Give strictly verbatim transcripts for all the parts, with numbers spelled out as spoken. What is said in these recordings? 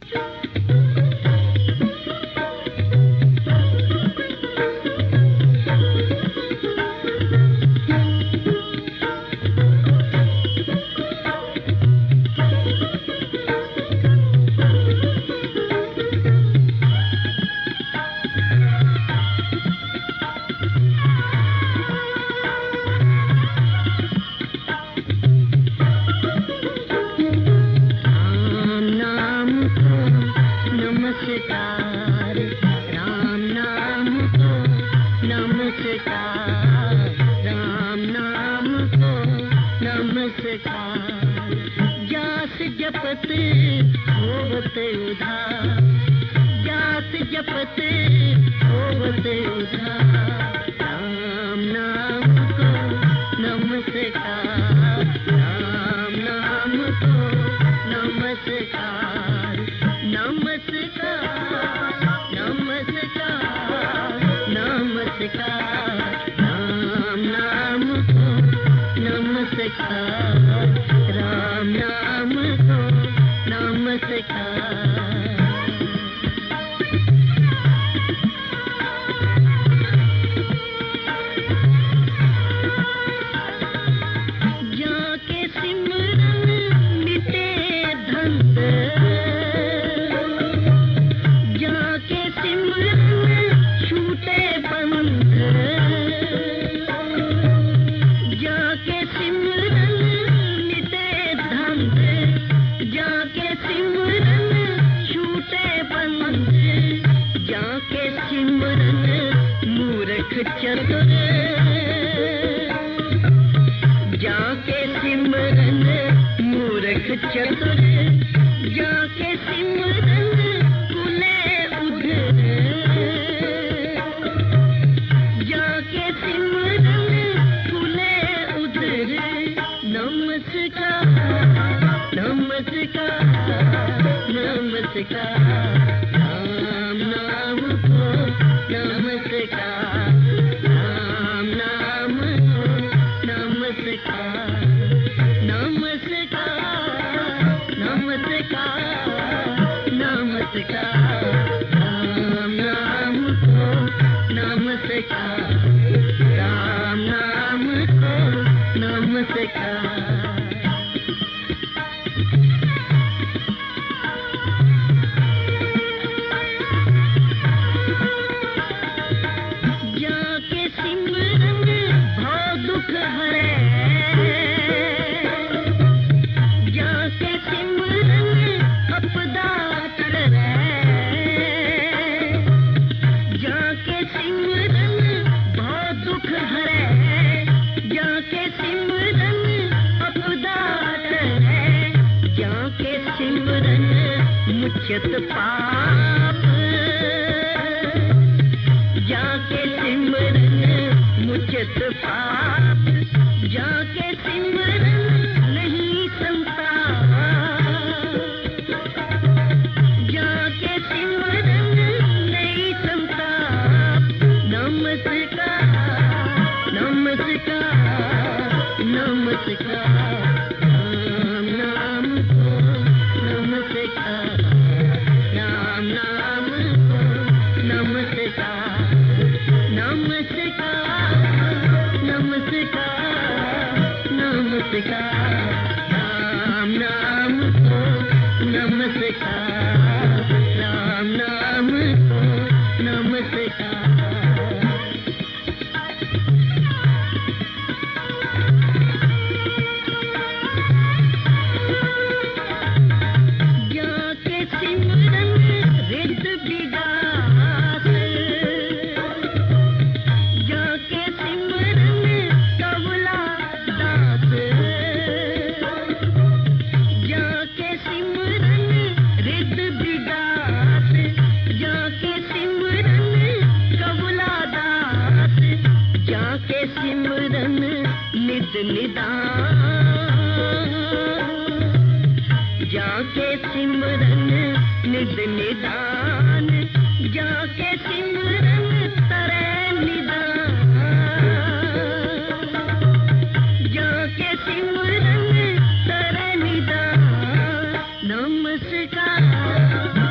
नमस्कार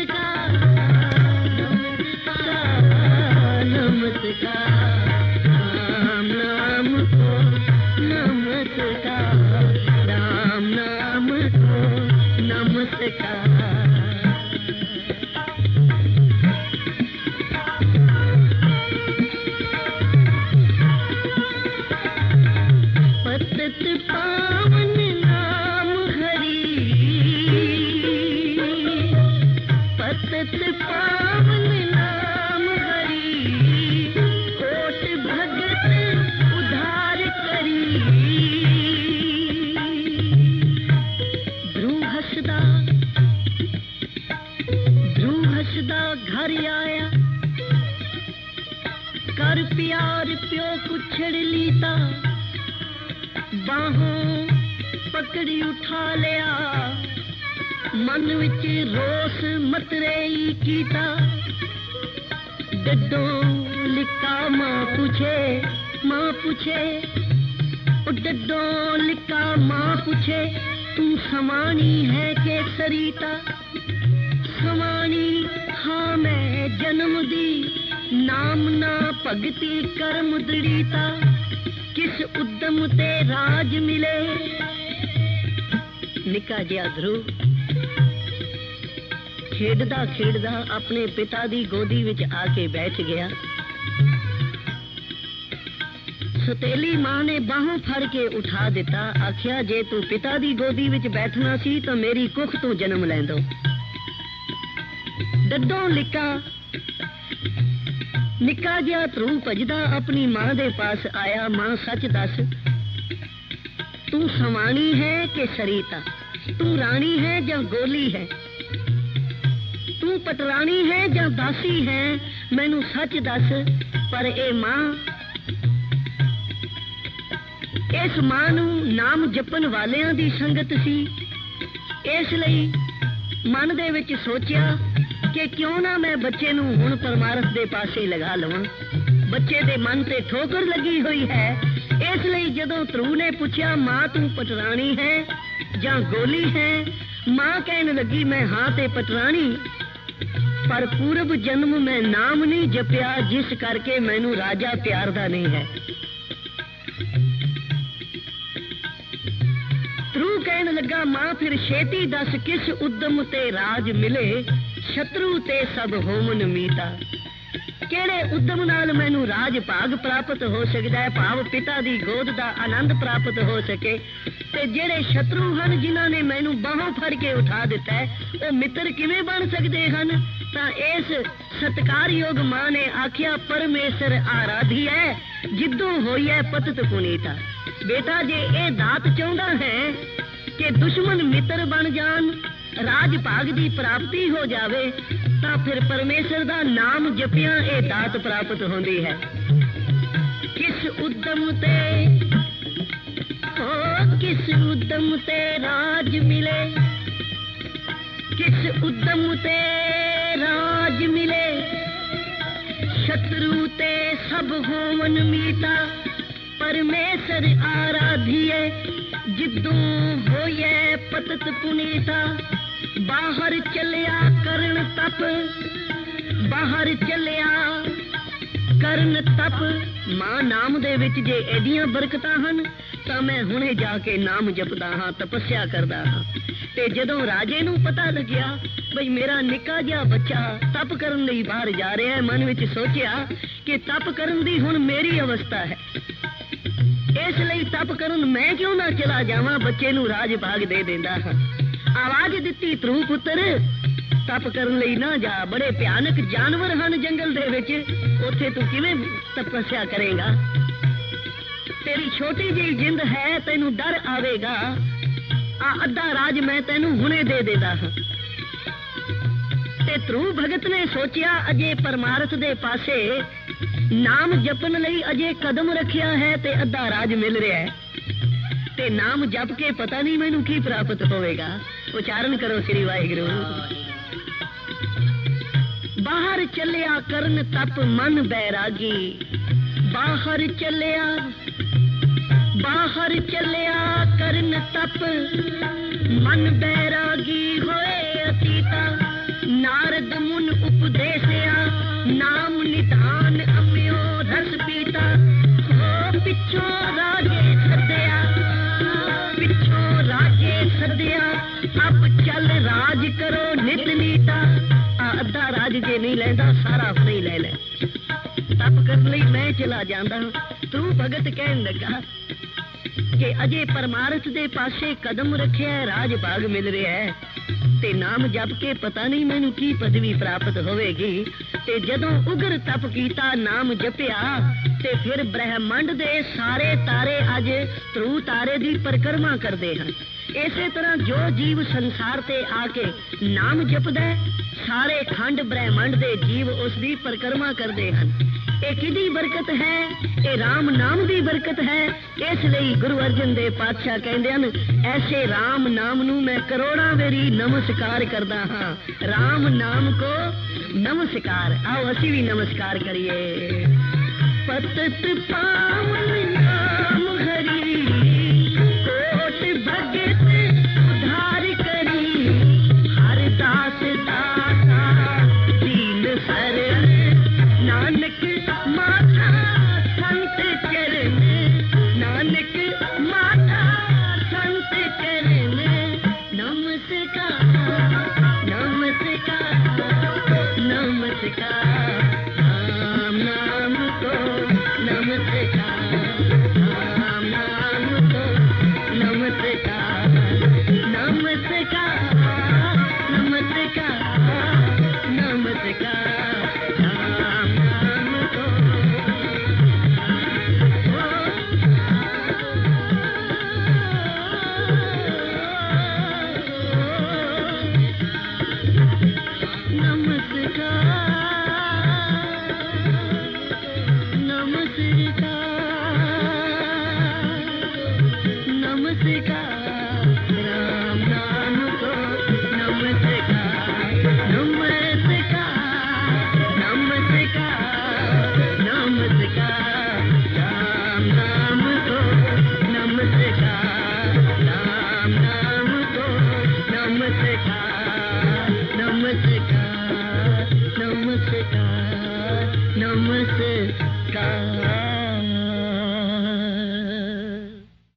नमस्कार नमस्कार राम नाम को नमस्कार राम नाम को नमस्कार पतित पावन नाम हरि पतित पावन नाम हरि कोट भगत उद्धार करी ध्रुव हसदा ध्रुव हसदा घर आया कर प्यार प्यो कुछड़ लीता बाहों पकड़ी उठा लिया मन विच रोस मतरेई कीता डड्डो लिका मां पूछे मां पूछे ओ डड्डो लिका मां पूछे तू समानी है के सरीता समानी हाँ मैं जन्म दी नाम ना भगती कर्म दृढ़ीता किस उद्यम ते राज मिले निका जिहा ध्रुव खेडदा खेडदा अपने पिता दी गोदी विच आके बैठ गया सतेली मां ने बाहों फड़ के उठा दिता आखिया जे तू पिता दी गोदी विच बैठना सी तो मेरी कुख तू जन्म लैंदो डड्डो लिका निका जिहा ध्रुव भजदा अपनी मां दे पास आया मां सच दस तू समानी है के सरीता तू रानी है या गोली है तू पटरानी है या दासी है मैनू सच दस पर ए मां इस मां नू नाम जपन वालियां दी संगत सी इसलिए मन दे विच सोचिया कि क्यों ना मैं बच्चे नू हुण परमारथ दे पासे लगा लवां बच्चे दे मन ते ठोकर लगी हुई है इसलिए जदों ध्रुव ने पूछा मां तू पटरानी है जां गोली है मां कहन लगी मैं हां ते पटरानी पर पूर्व जन्म में नाम नहीं जपिया जिस करके मैनू राजा प्यार दा नहीं है ध्रुव कहन लगा मां फिर छेती दस किस उद्यम ते राज मिले शत्रु ते सब होमन मीता केड़े उद्यम नाल मैनू राज भाग प्राप्त हो सकदा है भाव पिता दी गोद दा आनंद प्राप्त हो सके ते जेड़े शत्रु हन जिन्हां ने मैनू बाहों फड़ के उठा दिता है ओ मित्र किवें बन सकदे हन तां इस सत्कारयोग मां ने आखिया परमेश्वर आराधी है जिद्दों होई है पतित पुनीता बेटा जे ए दात चाहुंदा है कि दुश्मन मित्र बन जान राज भाग दी प्राप्ति हो जावे तां फिर परमेश्वर दा नाम जपिया ए दात प्राप्त होंदी है किस उद्यम ते ओ किस उद्यम ते राज मिले किस उद्यम ते राज मिले शत्रु ते सब होवन मीता परमेश्वर आराधिए जिद्दों होए पतित पुनीता बाहर चलिया करन तप बाहर चलिया करन तप मां नाम दे विच जे एडियां बरकतां हन तां मैं हुणे जाके नाम जपदा हां तपस्या करदा हां ते जदों राजे नूं पता लग्या बई मेरा निक्का जिहा बच्चा तप करन लई बाहर जा रहा है मन विच सोचिया कि तप करन दी हुण मेरी अवस्था है इसलिए तप करन मैं क्यों ना चला जावां बच्चे नूं राज भाग दे देंदा हां आवाज दिती ध्रुव पुत्र तप करन लई ना जा बड़े भयानक जानवर हन जंगल दे विच उत्थे तू किवें तपस्या करेगा तेरी छोटी जी जिंद है तैनू डर आवेगा आ अद्धा राज मैं तैनू हुणे दे देदा हां ते ध्रुव भगत ने सोचिया अजे परमारथ दे पासे नाम जपन लई अजे कदम रखिया है ते अद्धा राज मिल रहा है ते नाम जप के पता नहीं मैनू की प्राप्त होवेगा उच्चारण करो श्री वाहिगुरु बाहर चलिया करन तप मन बैरागी बाहर चलिया बाहर चलिया करन तप मन बैरागी होए अतीता नारद मुन उपदेशया नाम निधान अम्यो रस पीता हो पिछो राजे सदया पिछो राजे सदया अब चल राज करो नित नीता अद्धा राज जे नहीं लेंदा सारा नहीं ले ले तप करने ਲਈ मैं चला जांदा तू भगत कहन लगा कि अजे परमार्थ दे पासे कदम रखिया राज भाग मिल रहा है ते नाम जप के पता नहीं मैनू की पदवी प्राप्त होवेगी ते जदों उग्र तप कीता नाम जपिया ते फिर ब्रह्मंड दे सारे तारे अज ध्रुव तारे दी परिक्रमा करते हैं इसे तरह जो जीव संसार ते आके नाम जपदा सारे खंड ब्रह्मंड दे जीव उसकी परिक्रमा करते हैं ਇਹ ਕਿਹਦੀ ਬਰਕਤ ਹੈ ਇਹ ਰਾਮ ਨਾਮ ਦੀ ਬਰਕਤ ਹੈ ਇਸ ਲਈ ਗੁਰੂ ਅਰਜਨ ਦੇਵ ਪਾਤਸ਼ਾਹ ਕਹਿੰਦੇ ਹਨ ਐਸੇ ਰਾਮ ਨਾਮ ਨੂੰ ਮੈਂ ਕਰੋੜਾਂ ਵੇਰੀ ਨਮਸਕਾਰ ਕਰਦਾ ਹਾਂ ਰਾਮ ਨਾਮ ਕੋ ਨਮਸਕਾਰ ਆਓ ਅਸੀਂ ਵੀ ਨਮਸਕਾਰ ਕਰੀਏ ਪਤਤ ਪਾਵਨ ਨਾਮ ਹਰੀ ਕੋਟ ਭਗਤ ਉਧਾਰ ਕਰੀ ਹਰ ਦਾਸ ਦਾਤਾ ਦੀਨ ਸਰਨ ਨਾਨਕ माता संत चरण नानक माता संत चरण नमस्कार नमस्कार नमस्कार